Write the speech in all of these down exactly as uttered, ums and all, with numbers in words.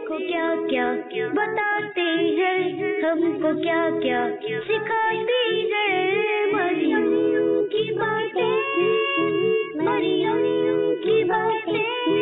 देखो क्या क्या बताते हैं, हमको क्या क्या सिखाते हैं। मरियम की बातें, मरियम की बातें।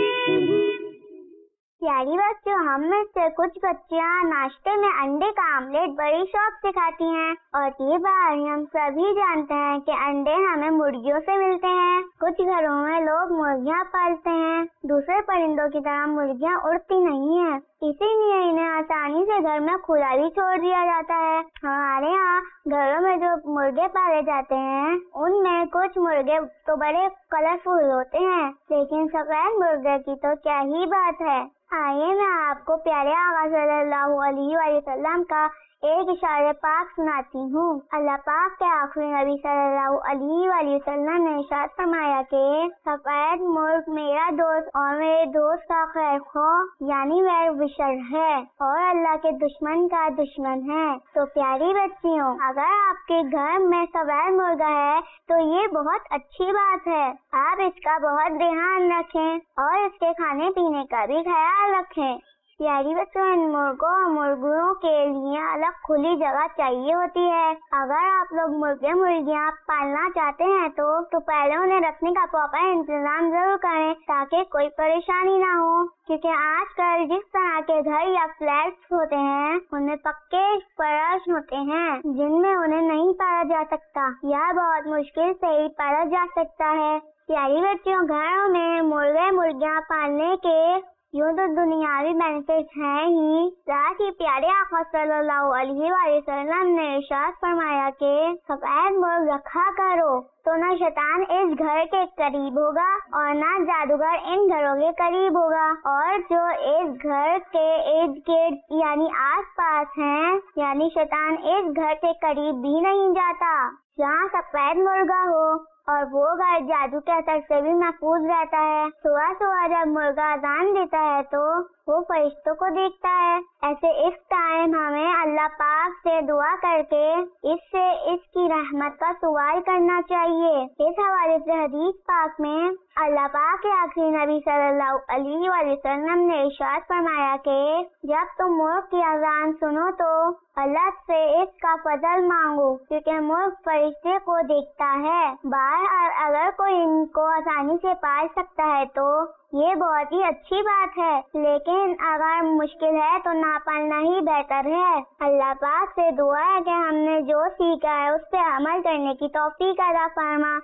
प्यारी बच्चों, हम में से कुछ बच्चियां नाश्ते में अंडे का आमलेट बड़ी शौक से खाती हैं और ये बात हम सभी जानते हैं कि अंडे हमें मुर्गियों से मिलते हैं। कुछ घरों में लोग मुर्गियां पालते हैं। दूसरे परिंदों की तरह मुर्गियां उड़ती नहीं हैं, इसीलिए इन्हें आसानी से घर में खुला भी छोड़ दिया जाता है। हमारे यहाँ घरों में जो मुर्गे पाले जाते हैं उनमें कुछ मुर्गे तो बड़े कलरफुल होते हैं, लेकिन सफेद मुर्गे की तो क्या ही बात है। आइए मैं आपको प्यारे आका सल्लल्लाहु अलैहि वसल्लम का एक इशारे पाक सुनाती हूँ। अल्लाह पाक के आखिरी नबी सल्लल्लाहु अलैहि वसल्लम ने इरशाद फरमाया कि सफेद मुर्ग मेरा दोस्त और मेरे दोस्त का खैर खो यानी वह विशर है और अल्लाह के दुश्मन का दुश्मन है। तो प्यारी बच्चियों, अगर आपके घर में सफेद मुर्गा है तो ये बहुत अच्छी बात है। आप इसका बहुत ध्यान रखें और इसके खाने पीने का भी ख्याल रखें। प्यारी बच्चों, इन मुर्गों और मुर्गियों के लिए अलग खुली जगह चाहिए होती है। अगर आप लोग मुर्गे मुर्गियां पालना चाहते हैं तो तो पहले उन्हें रखने का प्रॉपर इंतजाम जरूर करें ताकि कोई परेशानी ना हो, क्योंकि आजकल जिस तरह के घर या फ्लैट्स होते हैं उनमें पक्के फर्श होते हैं जिनमें उन्हें नहीं पाला जा सकता या बहुत मुश्किल से ही पाला जा सकता है। प्यारी बच्चियों, घरों में मुर्गे मुर्गियां पालने के यूँ तो दुनियावी बेनिफिट्स हैं ही, साथ ही प्यारे आका सल्लल्लाहु अलैहि वसल्लम ने इरशाद फरमाया कि सफेद मुर्ग रखा करो तो न शैतान इस घर के करीब होगा और न जादूगर इन घरों के करीब होगा, और जो इस घर के इर्द गिर्द यानी आस पास हैं यानी शैतान इस घर के करीब भी नहीं जाता। जहाँ सफेद मुर्गा हो और वो घर जादू के असर से भी महफूज रहता है। सुबह सुबह जब मुर्गा अजान देता है तो वो फरिश्तों को देखता है। ऐसे इस टाइम हमें अल्लाह पाक से दुआ करके इससे इसकी रहमत का सवाल करना चाहिए। इस हवाले से हदीस पाक में अल्लाह पाक के आखिरी नबी सल्लल्लाहु अलैहि वसल्लम ने इरशाद फरमाया कि जब तुम मुर्ग की अजान सुनो तो अल्लाह से इसका फजल मांगो, क्योंकि मुर्ग फरिश्ते को देखता है। बाहर अगर कोई इनको आसानी से पाल सकता है तो ये बहुत ही अच्छी बात है, लेकिन अगर मुश्किल है तो ना पालना ही बेहतर है। अल्लाह पाक से दुआ है कि हमने जो सीखा है उस पे अमल करने की तौफीक अता फरमा।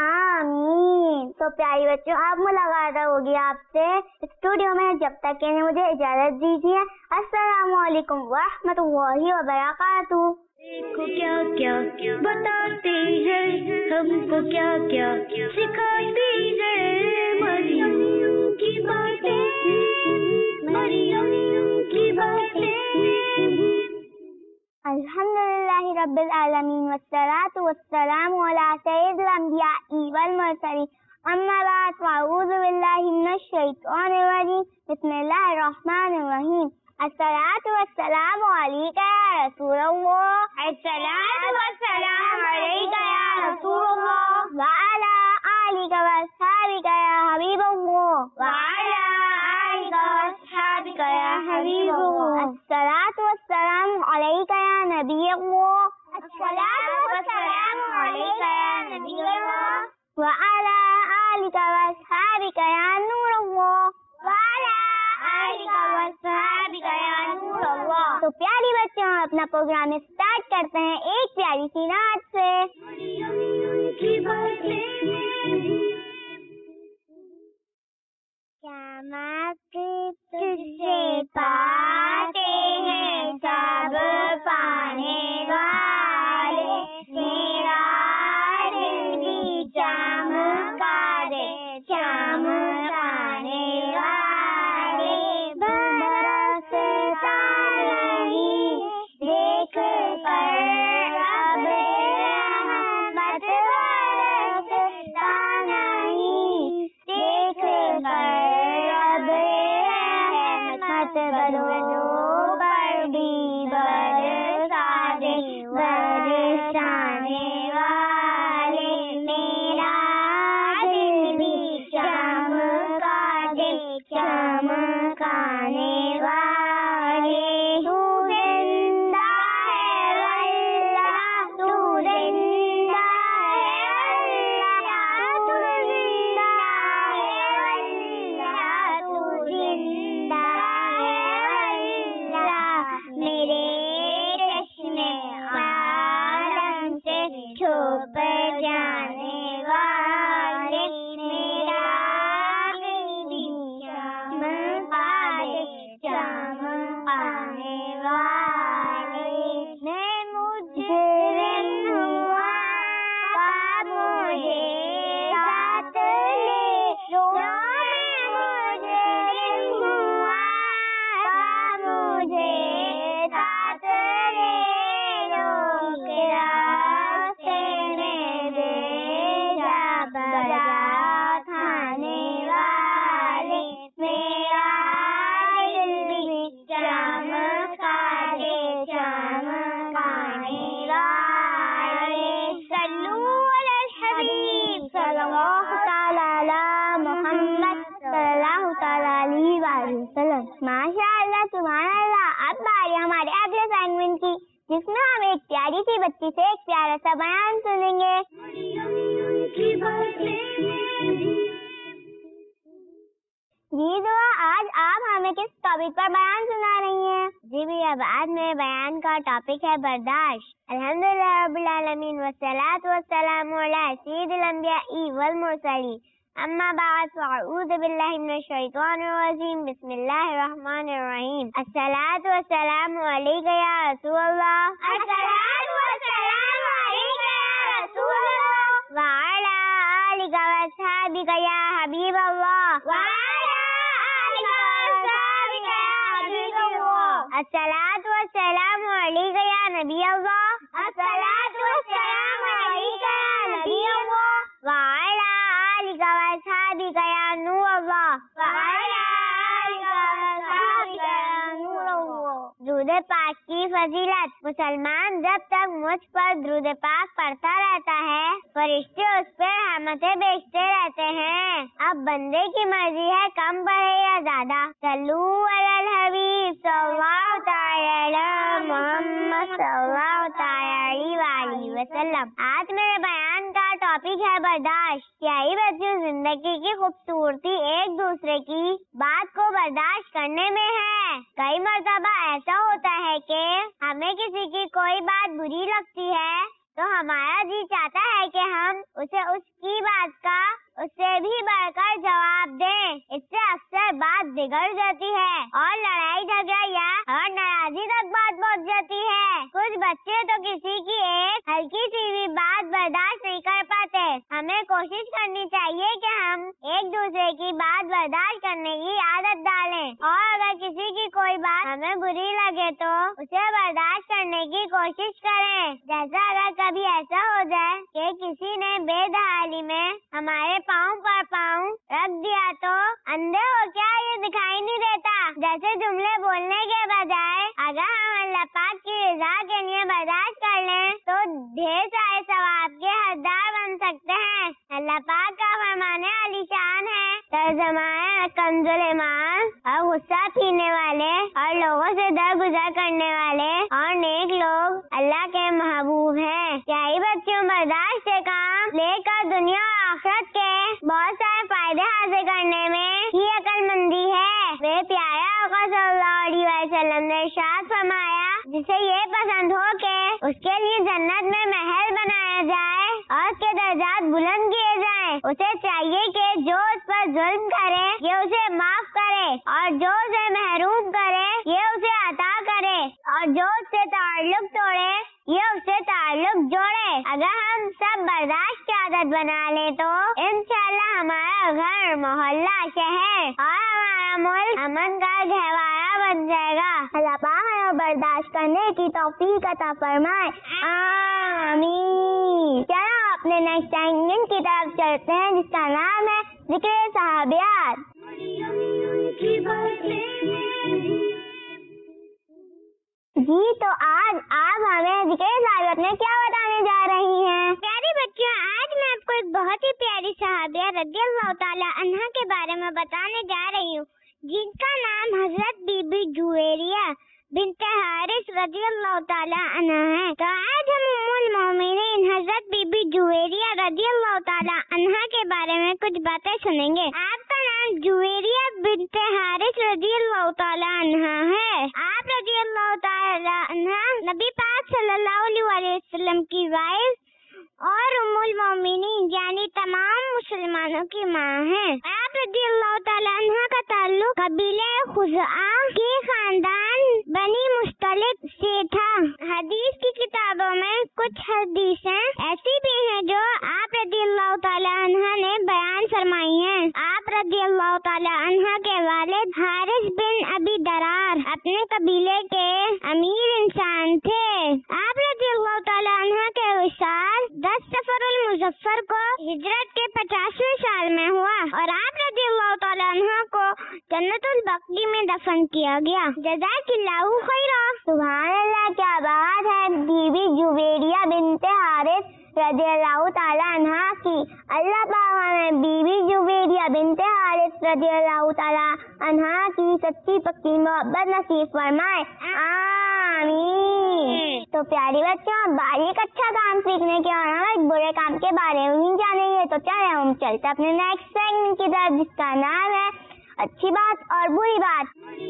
आमीन। तो प्यारी बच्चों, अब मुलाकात होगी आपसे स्टूडियो में, जब तक के लिए मुझे इजाजत दीजिए। अस्सलामु अलैकुम वरहमतुल्लाहि वबरकातुहू। देखो क्या क्या बताते हैं, हमको क्या क्या सिखाते हैं। मरियम की बातें, मरियम की बातें। अल्हम्दुलिल्लाहि रब्बिल आलमीन वस्सलातु वस्सलामु अला सय्यिदिल अंबिया'i वल मुरसलीन। अम्मा बाद, अऊज़ु बिल्लाहि मिनश शैतानिर रजीम। बिस्मिल्लाहिर रहमानिर रहीम। अस्सलातु वस्सलामु अलैका या रसूलल्लाह। अस्सलातु वस्सलामु अलैका या रसूलल्लाह व अला आलिका व अस्हाबिका या हबीबल्लाह व अला आलिका व अस्हाबिका या हबीबल्लाह। अस्सलातु वस्सलामु अलैका या नबीयल्लाह। अस्सलातु वस्सलामु अलैका या नबीयल्लाह व अला आलिका व अस्हाबिका या नूरल्लाह व अला आलिका व अस्हाबिका या नूरल्लाह। तो प्यारी बच्चों, अपना प्रोग्राम स्टार्ट करते हैं एक प्यारी सी नात से। क्या माफ़ी तुझसे पाते हैं सब पाने वाले, मेरा दिल भी चमका दे चमकाने वाले। बरसता नहीं देख कर अब रहमत, बरसता नहीं देख कर अब रहमत। बरोबर भी बरसा दे बरसाने वाले, मेरा दिल भी चमका दे चमकाने वाले। ماشاء اللہ سبحان اللہ. اب باری ہمارے اگلے سیگمنٹ کی, جس میں ہم ایک پیاری سی بچی سے ایک پیارا سا بیان سنیں گے. جی دعا, آج آپ ہمیں کس ٹاپک پر بیان سنا رہی ہیں؟ جی بھی اب آج میرے بیان کا ٹاپک ہے برداشت. الحمدللہ رب العالمین والصلاة والسلام علی سید الانبیاء والمرسلین. اما بعد فاعوذ باللہ من الشیطان الرجیم. بسم اللہ الرحمن الرحیم. الصلاة والسلام علیک یا رسول اللہ. الصلاة والسلام علیک یا رسول اللہ. وعلی آلک واصحابک یا حبیب اللہ. وعلی آلک واصحابک یا حبیب اللہ. الصلاة والسلام علیک یا نبی اللہ. الصلاة والسلام علیک یا نبی اللہ. وعلی آلک واصحابک یا نور اللہ. وعلی آلک واصحابک یا نور اللہ. درود پاک کی فضیلت. مسلمان جب تک مجھ پر درود پاک پڑھتا رہتا ہے, فرشتے اس پہ رحمتیں بیچتے رہتے ہیں. اب بندے کی مرضی ہے کم پڑھے یا زیادہ. صلو علی الحبیب صلی اللہ تعالی علی محمد صلی اللہ تعالی علیہ وسلم. آج میرے بیان کا ٹاپک ہے برداشت. یہی بچوں زندگی کی خوبصورتی ایک دوسرے کی بات کو برداشت کرنے میں ہے. کئی مرتبہ ایسا ہوتا ہے کہ ہمیں کسی کی کوئی بات بری لگتی ہے تو ہمارا جی چاہتا ہے کہ ہم اسے اس کی بات کا اس سے بھی بڑھ کر جواب دیں. اس سے اکثر بات بگڑ جاتی ہے اور لڑائی جھگڑا یا اور ناراضی تک بات پہنچ جاتی ہے. کچھ بچے تو کسی کی ایک ہلکی سی بھی بات برداشت نہیں کر پاتے. ہمیں کوشش کرنی چاہیے کہ ہم ایک دوسرے کی بات برداشت کرنے کی عادت ڈالیں, اور اگر کسی کی کوئی بات ہمیں بری لگے تو اسے برداشت کرنے کی کوشش کریں. جیسا اگر کبھی ایسا ہو جائے کہ کسی نے بے دہالی میں ہمارے پاؤں پر پاؤں رکھ دیا تو اندھے ہو کیا یہ دکھائی نہیں دیتا جیسے جملے بولنے کے بجائے اگر ہم اللہ پاک کی رضا کے لیے برداشت کر لیں تو ڈھیر سارے ثواب کے حقدار بن سکتے ہیں. اللہ پاک کا فرمان علی شان ہے, ترجمہ ہے کنز ایمان. اور غصہ پینے والے اور لوگوں سے درگزر کرنے والے اور نیک لوگ اللہ کے محبوب ہیں. یہی بچوں برداشت سے کام لے کر دنیا اور آخرت کے بہت سارے فائدے حاصل کرنے میں ہی عقل مندی ہے. وہ پیارا آقا صلی اللہ علیہ وسلم نے ارشاد فرمایا, جسے یہ پسند ہو کہ اس کے لیے جنت میں محل بنایا جائے اور اس کے درجات بلند کیے جائیں, اسے چاہیے کہ جو اس پر ظلم کرے یہ اسے معاف کرے, اور جو اسے محروم کرے یہ اسے عطا کرے, اور جو اس سے تعلق توڑے یہ اس سے تعلق جوڑے. اگر ہم سب برداشت کی عادت بنا لیں تو انشاءاللہ ہمارا گھر, محلہ, شہر اور ہمارا ملک امن کا گہوارہ بن جائے گا. اللہ پاک ہمیں برداشت کرنے کی توفیق عطا فرمائے, آمین. چلو اپنے نیکسٹ سیگمنٹ کی طرف چلتے ہیں جس کا نام ہے ذکر صحابیات. جی تو آج آپ ہمیں ذکر صحابیات میں کیا بتانے جا رہی ہیں؟ پیاری بچیوں, آج میں آپ کو ایک بہت ہی پیاری صحابیہ رضی اللہ تعالی عنہا کے بارے میں بتانے جا رہی ہوں, جن کا نام حضرت بی بی جویریہ بنت حارث رضی اللہ تعالی عنہا ہے. تو آج ہم ام المومنین حضرت بی بی جویریہ رضی اللہ تعالی عنہا کے بارے میں کچھ باتیں سنیں گے. آپ کا نام جویریہ بنت حارث رضی اللہ تعالی عنہا ہے. آپ رضی اللہ تعالی عنہا نبی پاک صلی اللہ علیہ وسلم کی وائف اور ام المومنین یعنی تمام مسلمانوں کی ماں ہیں. آپ رضی اللہ تعالی عنہ کا تعلق قبیلہ خزاعہ کے خاندان بنی مستلق سے تھا. حدیث کی کتابوں میں کچھ حدیثیں ایسی بھی ہیں جو آپ رضی اللہ تعالی عنہ نے بیان فرمائی ہیں. آپ رضی اللہ تعالی عنہ کے والد حارث بن ابی درار اپنے قبیلے کے امیر انسان تھے. آپ رضی اللہ تعالی عنہ کے وصال دس سفر المظفر کو ہجرت کے پچاسویں سال میں ہوا اور آپ رضی اللہ تعالیٰ عنہ کو جنت البقیع میں دفن کیا گیا. جزاک اللہ خیرا. सुभान अल्लाह, क्या बात है। बीबी जुवेरिया बिनते हारिस रज़ियल्लाहु ताला अन्हा की। अल्लाह पाक हमें बीबी जुवेरिया बिनते हारिस रज़ियल्लाहु ताला अन्हा की सच्ची पक्की मोहब्बत नसीब फरमाए, आमीन। तो प्यारी बच्चों, बारीक अच्छा काम सीखने के और हम एक बुरे काम के बारे में नहीं जानेंगे। तो चले हम चलते अपने नेक्स्ट सेगमेंट की तरफ, जिसका नाम है अच्छी बात और बुरी बात।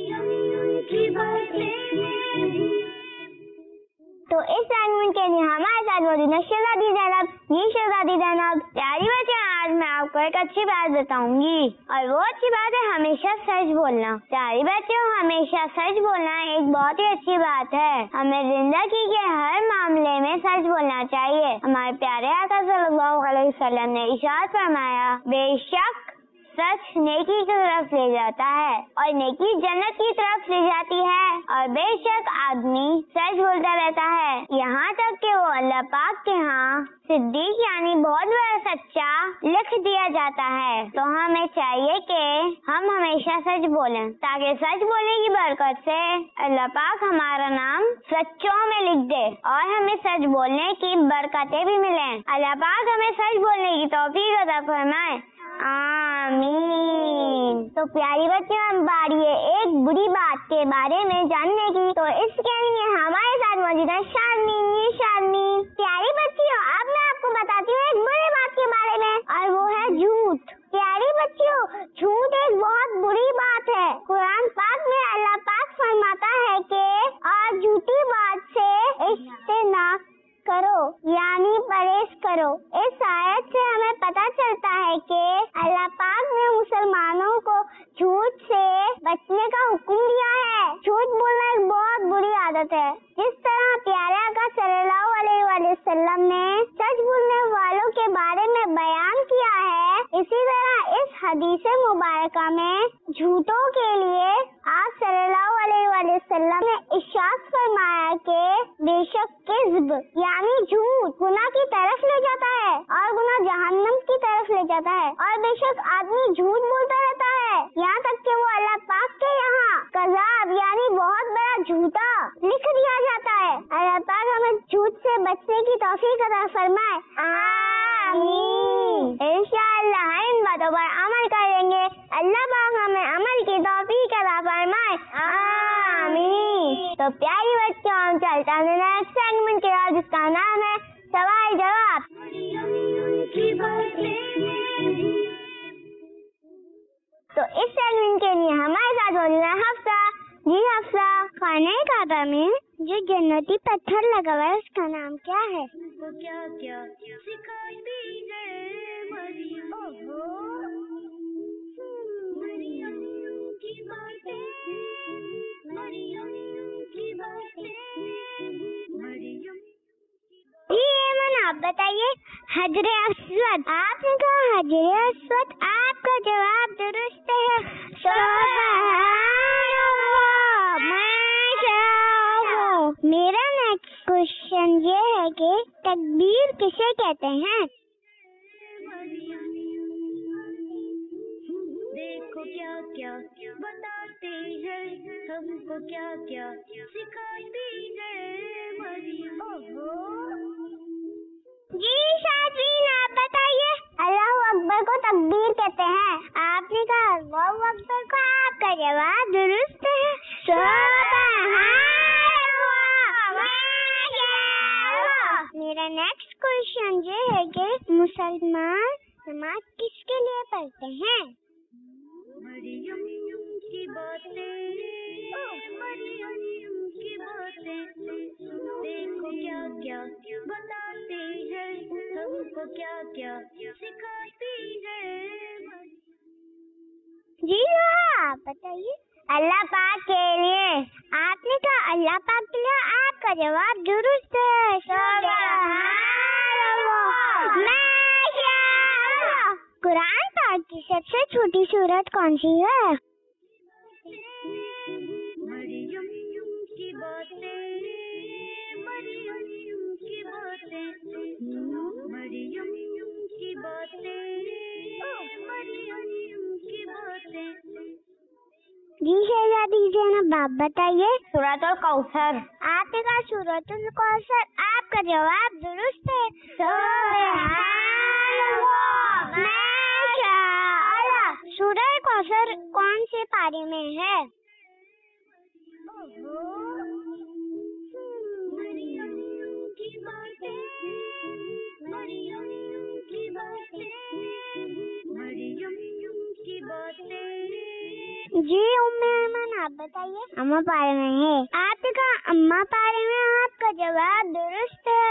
तो इस सेगमेंट के लिए हमारे साथ मौजूद है शहजादी ज़ैनब। जी शहजादी ज़ैनब, प्यारी बच्चे, आज मैं आपको एक अच्छी बात बताऊंगी और वो अच्छी बात है हमेशा सच बोलना। प्यारी बच्चों, हमेशा सच बोलना एक बहुत ही अच्छी बात है। हमें जिंदगी के हर मामले में सच बोलना चाहिए। हमारे प्यारे आका सल्लल्लाहु अलैहि वसल्लम ने इरशाद फरमाया, बेशक सच नेकी की तरफ ले जाता है और नेकी जन्नत की तरफ ले जाती है, और बेशक आदमी सच बोलता रहता है यहाँ तक कि वो अल्लाह पाक के यहाँ सिद्दीक यानी बहुत बड़ा सच्चा लिख दिया जाता है। तो हमें चाहिए कि हम हमेशा सच बोलें, ताकि सच बोलने की बरकत से अल्लाह पाक हमारा नाम सच्चों में लिख दे और हमें सच बोलने की बरकतें भी मिलें। अल्लाह पाक हमें सच बोलने की तौफीक अता फरमाए, आमीन। तो प्यारी बच्चों, हम बारी है एक बुरी बात के बारे में जानने की। तो इसके लिए हमारे साथ मौजूद है शालिनी। शालिनी, प्यारी बच्चियों, अब मैं आपको बताती हूँ एक बुरी बात के बारे में, और वो है झूठ। प्यारी बच्चियों, झूठ एक बहुत बुरी बात है। कुरान पाक में अल्लाह पाक फरमाता है कि और झूठी बात से इज्तनाब करो यानी परहेज करो। इस आयत से हमें पता चलता है कि अल्लाह पाक ने मुसलमानों को झूठ से बचने का हुक्म दिया है। झूठ बोलना एक बहुत बुरी आदत है। जिस तरह प्यारे आका सल्लल्लाहु अलैहि वसल्लम ने सच बोलने वालों के बारे में बयान किया है, इसी तरह इस हदीस मुबारका में झूठों के लिए आप सल्लल्लाहु अलैहि वसल्लम ने इरशाद फरमाया कि बेशक किज़्ब यानी झूठ गुनाह की तरफ ले जाता है और गुनाह जहन्नम की तरफ ले जाता है, और बेशक आदमी झूठ बोलता रहता है यहाँ तक कि वो अल्लाह पाक के यहाँ कज़ाब यानी बहुत बड़ा झूठा लिख दिया जाता है। अल्लाह पाक हमें झूठ से बचने की तौफीक अता फरमाए, आमीन। इंशाअल्लाह इन बातों पर अमल करेंगे। अल्लाह पाक हमें अमल की तौफीक अता फरमाए, आमीन। तो प्यारी बच्चों, हम चलते हैं नेक्स्ट सेगमेंट के बाद, जिसका नाम है सवाल जवाब। तो इस सेगमेंट के लिए हमारे साथ मौजूद है हफ्सा। जी हफ्सा, खाने काबा में जो जन्नती पत्थर लगा हुआ है उसका नाम क्या है? तो क्या क्या सिखाती है मरियम, मरियम की बातें, मरियम की बातें, मरियम। जी एमन, आप बताइए। हजरे अस्वद। आपने कहा हजरे अस्वद, आपका जवाब दुरुस्त है। माशाअल्लाह। मेरा नेक्स्ट क्वेश्चन ये है कि तकबीर किसे कहते हैं? देखो क्या क्या बताते हैं हमको, क्या क्या सिखाती है मरियम। जी शादीन, आप बताइए। अल्लाहु अकबर को तकबीर कहते हैं। आपने कहा अल्लाहु अकबर को, आपका जवाब दुरुस्त है। मेरा नेक्स्ट क्वेश्चन ये है कि मुसलमान नमाज किसके लिए पढ़ते हैं? मरियम की बातें, मरियम की बातें, देखो क्या क्या बताते हैं हमको, क्या क्या सिखाती है। जी हाँ, आप बताइए। अल्लाह पाक के लिए। आपने कहा अल्लाह पाक के लिए, आपका जवाब दुरुस्त है। कुरान पाक की सबसे छोटी सूरत कौन सी है? मरियम की बातें, मरियम की बातें, मरियम की बातें, मरियम की बातें। जी शहजादी ज़ैनब, अब आप बताइए। सूरत कौसर। आपने कहा सूरत कौसर, आपका जवाब दुरुस्त है। सूरह कौसर कौन से पारे में है? जी उम्मे ऐमन, आप बताइए। अम्मा पारे में है। आपने कहा अम्मा पारे में, आपका जवाब दुरुस्त है।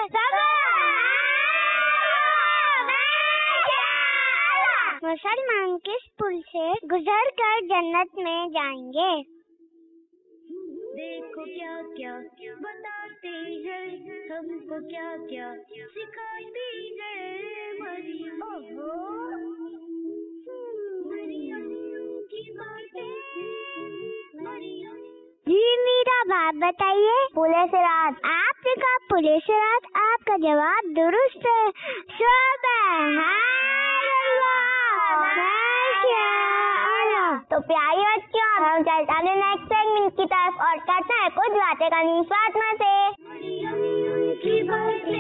मुसलमान किस पुल से गुजर कर जन्नत में जाएंगे? देखो क्या क्या बताते हैं हमको, क्या क्या सिखाती है मरियम। मरियम की बातें, मरियम। जी मीरा, बात बताइए। पुले से रात। आपने कहा पुले से रात, आपका जवाब दुरुस्त है। सुबहानल्लाह। तो प्यारी बच्चों, हम चलते हैं नेक्स्ट सेगमेंट की तरफ और करते हैं कुछ बातें कनी फातिमा से।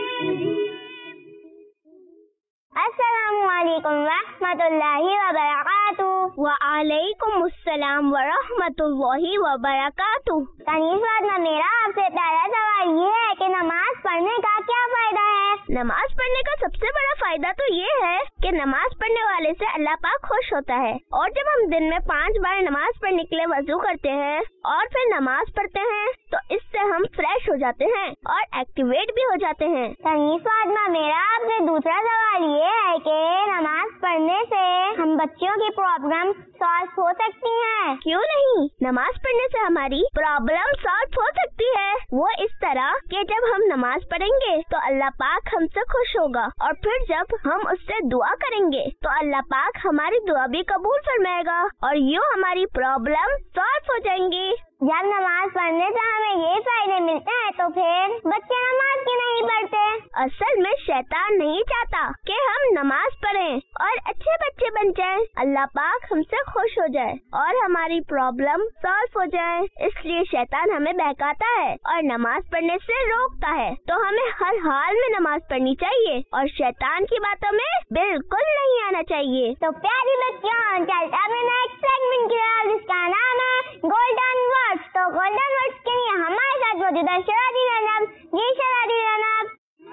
अस्सलामुअलैकुम वरहमतुल्लाहि वबरकातुहू। वालेकुम अस्सलाम वरहमतुल्लाहि वबरकातुहू। कनीज फातिमा, मेरा आपसे पहला सवाल ये है कि नमाज पढ़ने का क्या फायदा है? नमाज पढ़ने का सबसे बड़ा फायदा तो ये है कि नमाज पढ़ने वाले से अल्लाह पाक खुश होता है। और जब हम दिन में पांच बार नमाज पढ़ने के लिए वजू करते हैं और फिर नमाज पढ़ते हैं तो इससे हम फ्रेश हो जाते हैं और एक्टिवेट भी हो जाते हैं। कनीज फातिमा, मेरा आपसे दूसरा सवाल ये है कि नमाज पढ़ने से हम बच्चों की प्रॉब्लम सॉल्व हो सकती हैं? क्यों नहीं, नमाज पढ़ने से हमारी प्रॉब्लम सॉल्व हो सकती है। वो इस तरह कि जब हम नमाज पढ़ेंगे तो अल्लाह पाक हमसे खुश होगा और फिर जब हम उससे दुआ करेंगे तो अल्लाह पाक हमारी दुआ भी कबूल फरमाएगा और यूँ हमारी प्रॉब्लम सॉल्व हो जाएंगी। जब नमाज पढ़ने से हमें ये फायदे मिलते हैं तो फिर बच्चे नमाज क्यों नहीं पढ़ते? असल में शैतान नहीं चाहता कि हम नमाज पढ़ें और अच्छे बच्चे बन जाएं। अल्लाह पाक हमसे खुश हो जाए और हमारी प्रॉब्लम सॉल्व हो जाए, इसलिए शैतान हमें बहकाता है और नमाज पढ़ने से रोकता है। तो हमें हर हाल में नमाज पढ़नी चाहिए और शैतान की बातों में बिल्कुल नहीं आना चाहिए। तो प्यारी बच्चों, चलता है नेक्स्ट सेगमेंट की तरफ जिसका नाम है गोल्डन वर्ड्स। तो गोल्डन वर्ड्स के लिए हमारे साथ मौजूद है शरादी रनब। जी शरादी रनब।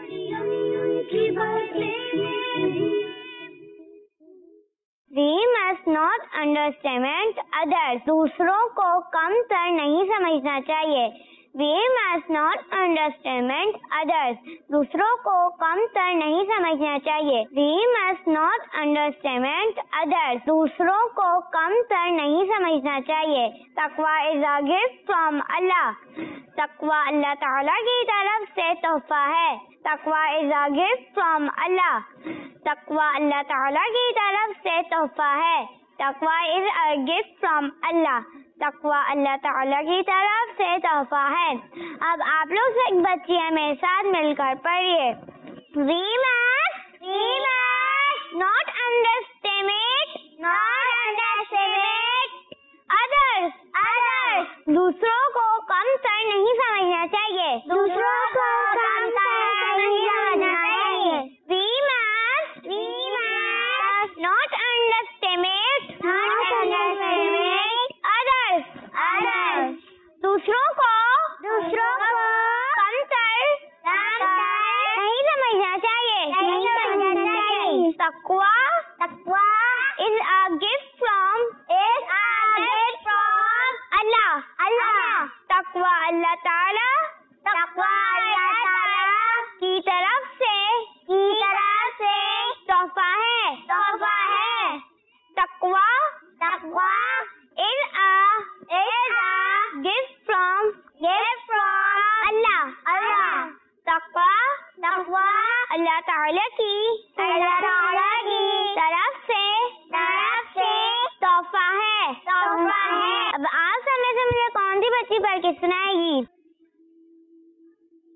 We must not underestimate others. दूसरों को कम तर नहीं समझना चाहिए। We must not underestimate others. दूसरों को कम तर नहीं समझना चाहिए। We must not underestimate others. दूसरों को कम तर नहीं समझना चाहिए। तकवा is a gift from Allah. तकवा अल्लाह ताला की तरफ से तोहफा है। तकवा is a gift from Allah. तकवा अल्लाह ताला की तरफ से तोहफा है। तकवा is a gift from Allah. तकवा अल्लाह ताला की तरफ से तोहफा है। अब आप लोग से एक बच्ची है, मेरे साथ मिलकर पढ़िए। We must, we must not underestimate, not underestimate others, others. दूसरों को कम तर नहीं समझना चाहिए। दूसरों को कम तर नहीं समझना चाहिए। We must, we must not underestimate, not underestimate others, others. दूसरों को, दूसरों को कम तर, कम तर नहीं समझना चाहिए, नहीं समझना चाहिए। तकवा, तकवा is a gift from, is a gift from Allah, Allah. तकवा अल्लाह ताला, तकवा अल्लाह ताला की तरफ से, की तरफ से तोहफा है, तोहफा है। तकवा, तकवा is a, is a gift from, gift from Allah, Allah. तकवा, तकवा अल्लाह ताला की, अल्लाह ताला की तरफ से, तरफ से तोहफा है, तोहफा है। अब आप समय से मुझे कौन सी बच्ची पढ़ के सुनाएगी?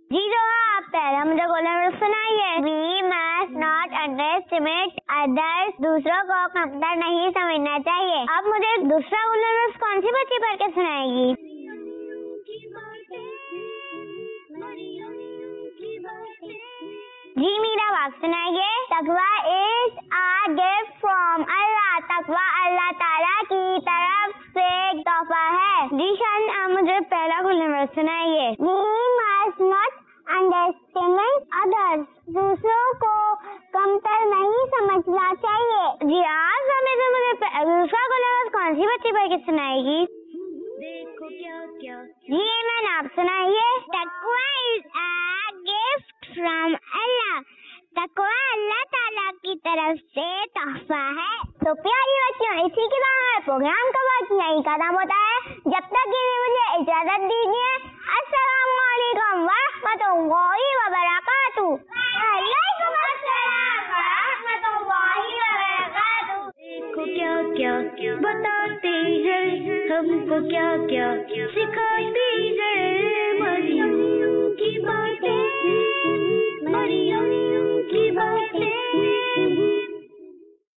جی جو آپ پہلا مجھے گولڈن رول سنائیے. We must not underestimate others. دوسروں کو کمتر نہیں سمجھنا چاہیے. اب مجھے دوسرا گولڈن رول کون سی بچی پڑھ کے سنائے گی؟ جی میرا باپ سنائیے. تقویٰ از اے گفٹ فرام اللہ. تقویٰ اللہ تعالیٰ کی طرف سے ایک تحفہ ہے. جی شان آپ مجھے پہلا گولڈن رول سنائیے. We must not underestimate others. دوسروں کو کمتر نہیں سمجھنا چاہیے. جی آپ سب میں سے مجھے دوسرا گولڈن رول کون سی بچی پڑھ کے سنائے گی؟ دیکھو کیا کیا جی ایمن آپ سنائیے. تقویٰ از اے گفٹ فرام اللہ. تقویٰ اللہ تعالیٰ کی طرف سے تحفہ ہے. تو پیاری بچیوں اسی کے بعد پروگرام کا وقت یہی ختم ہوتا ہے. جب تک کے لیے مجھے اجازت دیجیے. السلام علیکم ورحمۃ اللہ وبرکاتہ. وعلیکم السلام ورحمۃ اللہ وبرکاتہ. دیکھو کیا کیا بتاتے ہیں ہم کو کیا کیا سکھاتے